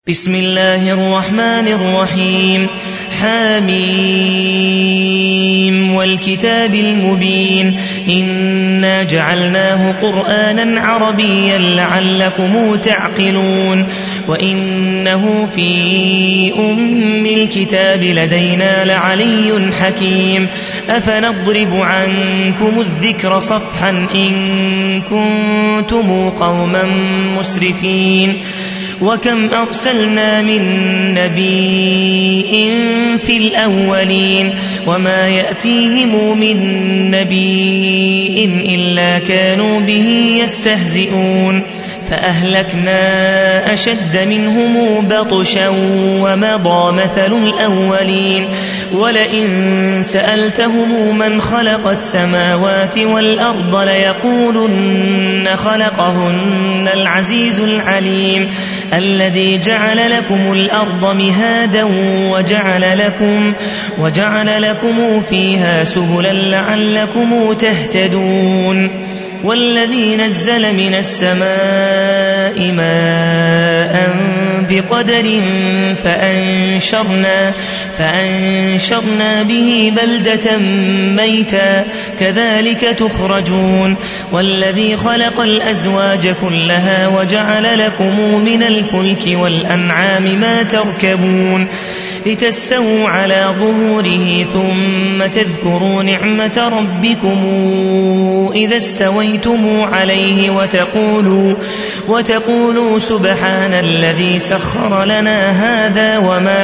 بسم الله الرحمن الرحيم حميم والكتاب المبين إنا جعلناه قرآنا عربيا لعلكم تعقلون وإنه في أم الكتاب لدينا لعلي حكيم أفنضرب عنكم الذكر صفحا إن كنتم قوما مسرفين وكم أرسلنا من نبي في الأولين وما يأتيهم من نبي إلا كانوا به يستهزئون فأهلكنا أشد منهم بطشا ومضى مثل الأولين ولئن سألتهم من خلق السماوات والأرض ليقولن خلقهن العزيز العليم الذي جعل لكم الأرض مهادا وجعل لكم فيها سبلا لعلكم تهتدون والذي نزل من السماء ماء بقدر فأنشرنا به بلدة ميتا كذلك تخرجون والذي خلق الأزواج كلها وجعل لكم من الفلك والأنعام ما تركبون لتستووا على ظهوره ثم تذكروا نعمة ربكم إذا استويتم عليه وتقولوا سبحان الذي سخر لنا هذا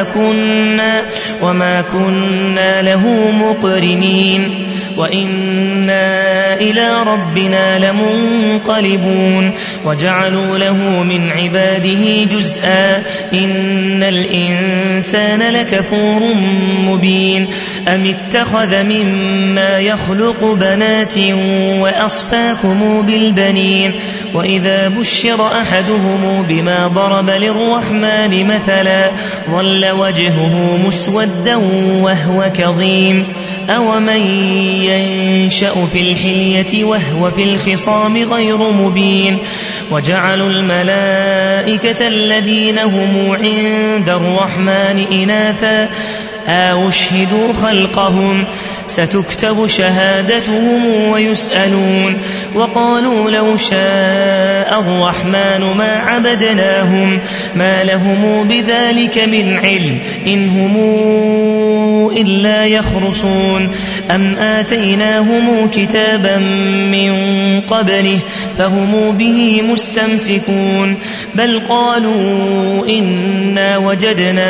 وما كنا له مقرنين وإنا إلى ربنا لمنقلبون وجعلوا له من عباده جزءا إن الإنسان لكفور مبين أم اتخذ مما يخلق بنات وأصفاكم بالبنين وإذا بشر أحدهم بما ضرب للرحمن مثلا ظل وجهه مسودا وهو كظيم أومن ينشأ في الحلية وهو في الخصام غير مبين وجعلوا الملائكة الذين هم عند الرحمن إناثا أشهدوا خلقهم ستكتب شهادتهم ويسألون وقالوا لو شاء الرحمن ما عبدناهم ما لهم بذلك من علم إن هم إلا يخرصون أم آتيناهم كتابا من قبله فهم به مستمسكون بل قالوا إنا وجدنا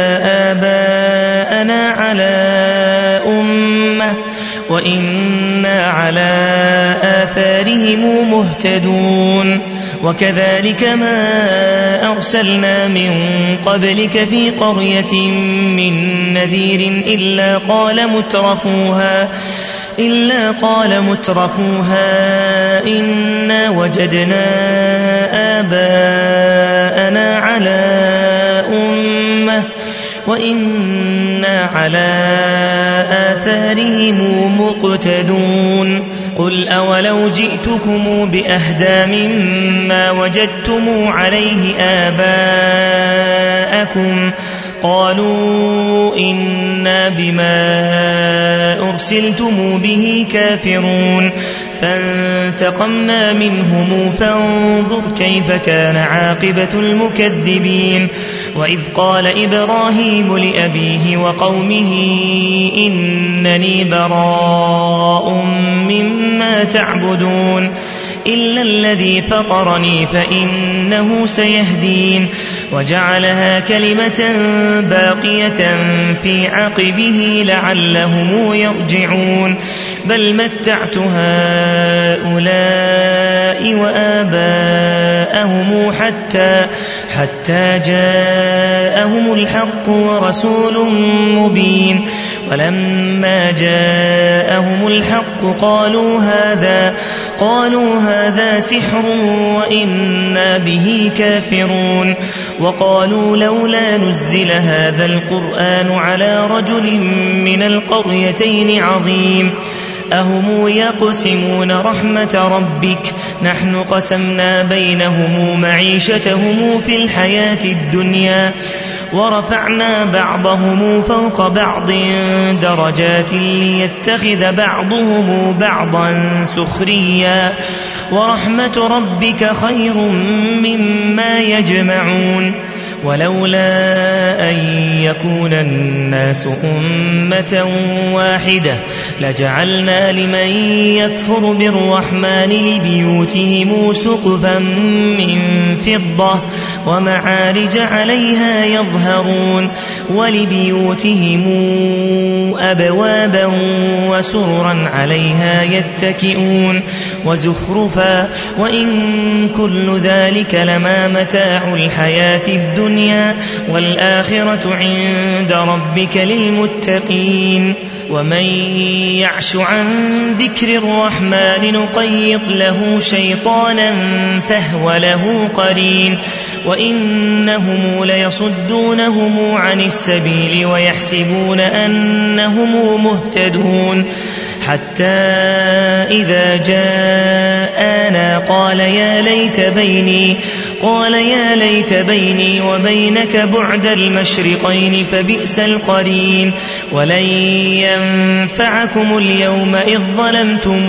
آباءنا على أمة وإنا على آثارهم مهتدون وكذلك ما أرسلنا من قبلك في قرية من نذير إلا قال مترفوها إنا وجدنا آباءنا على أمة وإنا على آثارهم مقتدون قل أولو جئتكم بأهدى مما وجدتم عليه آباءكم قالوا إنا بما أرسلتم به كافرون فانتقمنا منهم فانظر كيف كان عاقبة المكذبين وإذ قال إبراهيم لأبيه وقومه إنني براء مما تعبدون إلا الذي فطرني فإنه سيهدين وجعلها كلمة باقية في عقبه لعلهم يرجعون بل متعت هؤلاء وآباءهم حتى جاءهم الحق ورسول مبين ولما جاءهم الحق قالوا هذا سحر وإنا به كافرون وقالوا لولا نزل هذا القرآن على رجل من القريتين عظيم أهم يقسمون رحمة ربك نحن قسمنا بينهم معيشتهم في الحياة الدنيا ورفعنا بعضهم فوق بعض درجات ليتخذ بعضهم بعضا سخريا ورحمة ربك خير مما يجمعون ولولا أن يكون الناس أمة واحدة لجعلنا لمن يكفر بالرحمن لبيوتهم سقفا من فضة ومعارج عليها يظهرون ولبيوتهم أبوابا وسررا عليها يتكئون وزخرفا وإن كل ذلك لما متاع الحياة الدنيا والآخرة عند ربك للمتقين ومن يعش عن ذكر الرحمن نقيض له شيطانا فهو له قرين وإنهم ليصدونهم عن السبيل ويحسبون أنهم مهتدون حتى إذا جاءنا قال يا ليت بيني وبينك بعد المشرقين فبئس القرين ولن ينفعكم اليوم إذ ظلمتم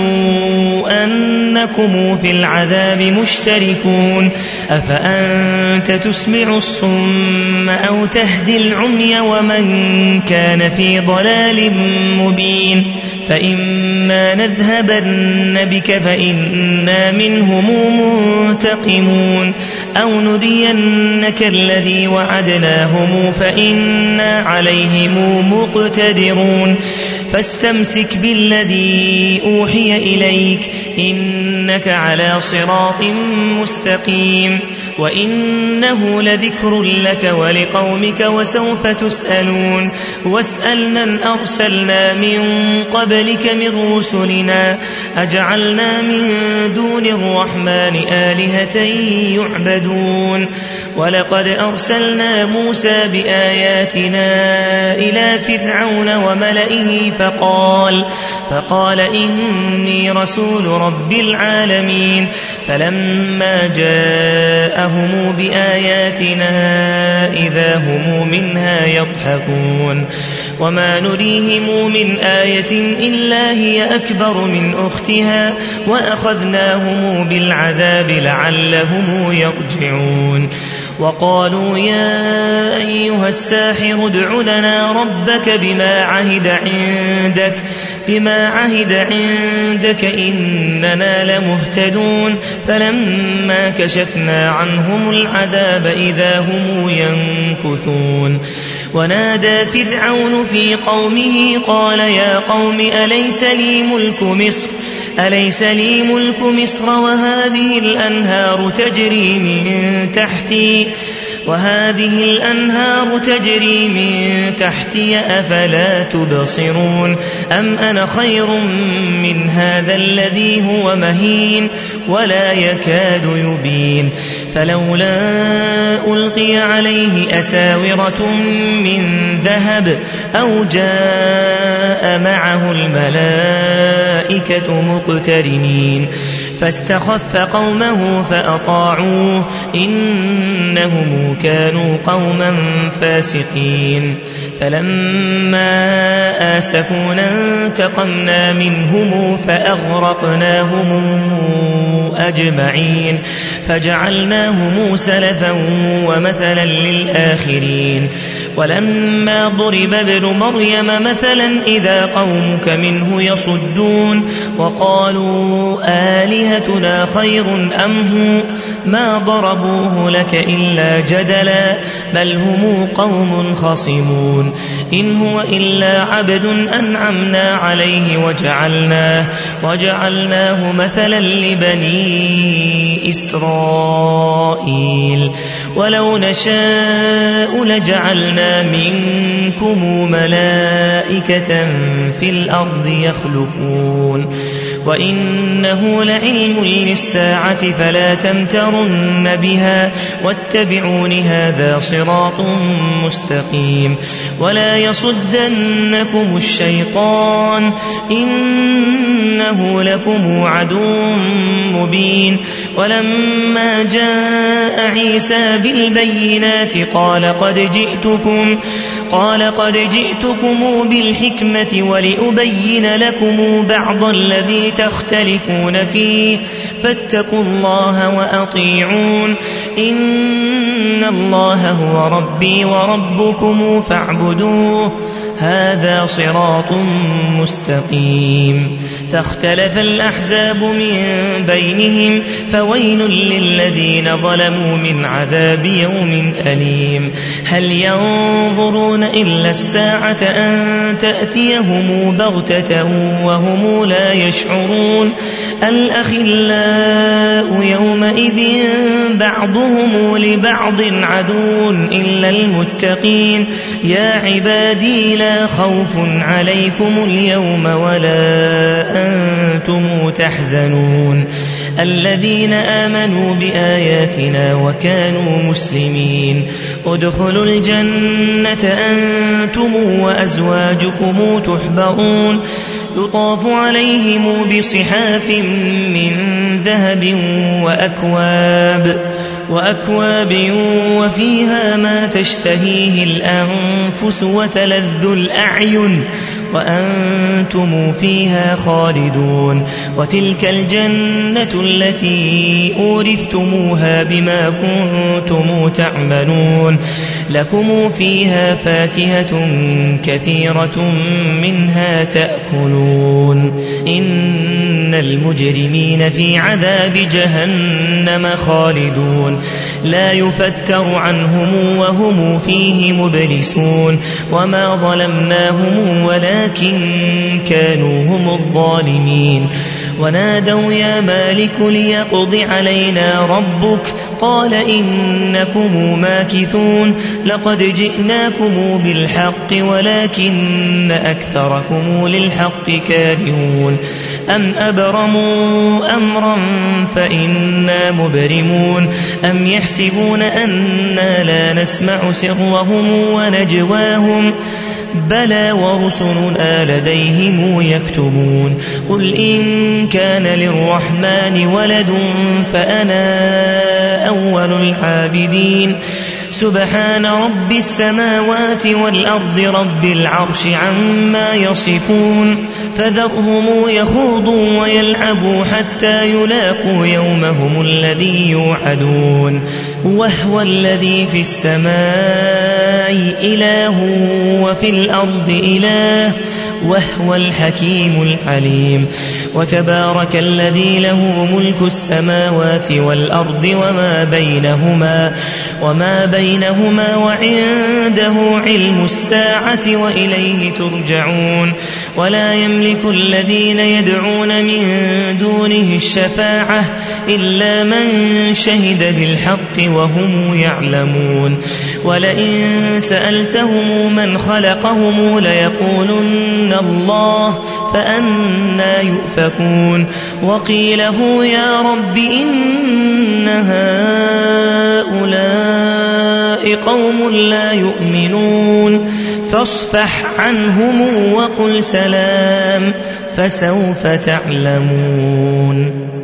أنكم في العذاب مشتركون أفأنت تسمع الصم أو تهدي العمي ومن كان في ضلال مبين فإما نذهبن بك فإنا منهم منتقمون أو نرينك الذي وعدناهم فإنا عليهم مقتدرون فاستمسك بالذي أوحي إليك إنك على صراط مستقيم وإنه لذكر لك ولقومك وسوف تسألون واسأل من أرسلنا من قبلك من رسلنا أجعلنا من دون الرحمن آلهة يعبدون ولقد أرسلنا موسى بآياتنا إلى فرعون وملئه فقال إني رسول رب العالمين فلما جاءهم بآياتنا إذا هم منها يضحكون وما نريهم من آية إلا هي أكبر من أختها وأخذناهم بالعذاب لعلهم يرجعون وقالوا يا أيها الساحر ادع لنا ربك بما عهد عندك إننا لمهتدون فلما كشفنا عنهم العذاب إذا هم ينكثون ونادى فرعون في قومه قال يا قوم أليس لي ملك مصر وهذه الأنهار تجري من تحتي أفلا تبصرون أم أنا خير من هذا الذي هو مهين ولا يكاد يبين فلولا ألقي عليه أساورة من ذهب أو جاء معه الملائكة مقترنين فاستخف قومه فأطاعوه إنهم كانوا قوما فاسقين فلما آسفونا انتقمنا منهم فأغرقناهم أجمعين فجعلناهم سلفا ومثلا للآخرين ولما ضرب ابن مريم مثلا إذا قومك منه يصدون وقالوا آلهتنا خير أم هو ما ضربوه لك إلا جدلا بل هم قوم خصمون إن هو إلا عبد أنعمنا عليه وجعلناه مثلا لبني إسرائيل ولو نشاء لجعلنا منكم ملائكة في الأرض يخلفون وإنه لعلم للساعة فلا تمترن بها واتبعون هذا صراط مستقيم ولا يصدنكم الشيطان إنه لكم عدو مبين ولما جاء عيسى بالبينات قال قد جئتكم بالحكمة ولأبين لكم بعض الذي تختلفون فيه فاتقوا الله وأطيعون إن الله هو ربي وربكم فاعبدوه هذا صراط مستقيم فاختلف الأحزاب من بينهم فويل للذين ظلموا من عذاب يوم أليم هل ينظرون إلا الساعة أن تأتيهم بغتة وهم لا يشعرون الأخلاء يومئذ بعضهم لبعض عدو إلا المتقين يا عبادي لا خوف عليكم اليوم ولا أنتم تحزنون الذين آمنوا بآياتنا وكانوا مسلمين ادخلوا الجنة أنتم وأزواجكم تحبرون يطاف عليهم بصحاف من ذهب وأكواب وفيها ما تشتهيه الأنفس وتلذ الأعين وأنتم فيها خالدون وتلك الجنة التي أورثتموها بما كنتم تعملون لكم فيها فاكهة كثيرة منها تأكلون إن المجرمين في عذاب جهنم خالدون لا يفتر عنهم وهم فيه مبلسون وما ظلمناهم ولكن كانوا هم الظالمين ونادوا يا مالك ليقض علينا ربك قال إنكم ماكثون لقد جئناكم بالحق ولكن أكثركم للحق كارهون أم أبرموا أمرا فإنا مبرمون أم يحسبون أنا لا نسمع سرهم ونجواهم بلى ورسلنا لديهم يكتبون قل إن كان للرحمن ولد فأنا أول العابدين سبحان رب السماوات والأرض رب العرش عما يصفون فذرهم يخوضوا ويلعبوا حتى يلاقوا يومهم الذي يوعدون وهو الذي في السماء إله وفي الأرض إله وهو الحكيم العليم وتبارك الذي له ملك السماوات والأرض وما بينهما وعنده علم الساعة وإليه ترجعون ولا يملك الذين يدعون من دونه الشفاعة إلا من شهد بالحق وهم يعلمون ولئن سألتهم من خلقهم ليقولن الله فأنى يؤفكون وقيله يا رب إن هؤلاء قوم لا يؤمنون فاصفح عنهم وقل سلام فسوف تعلمون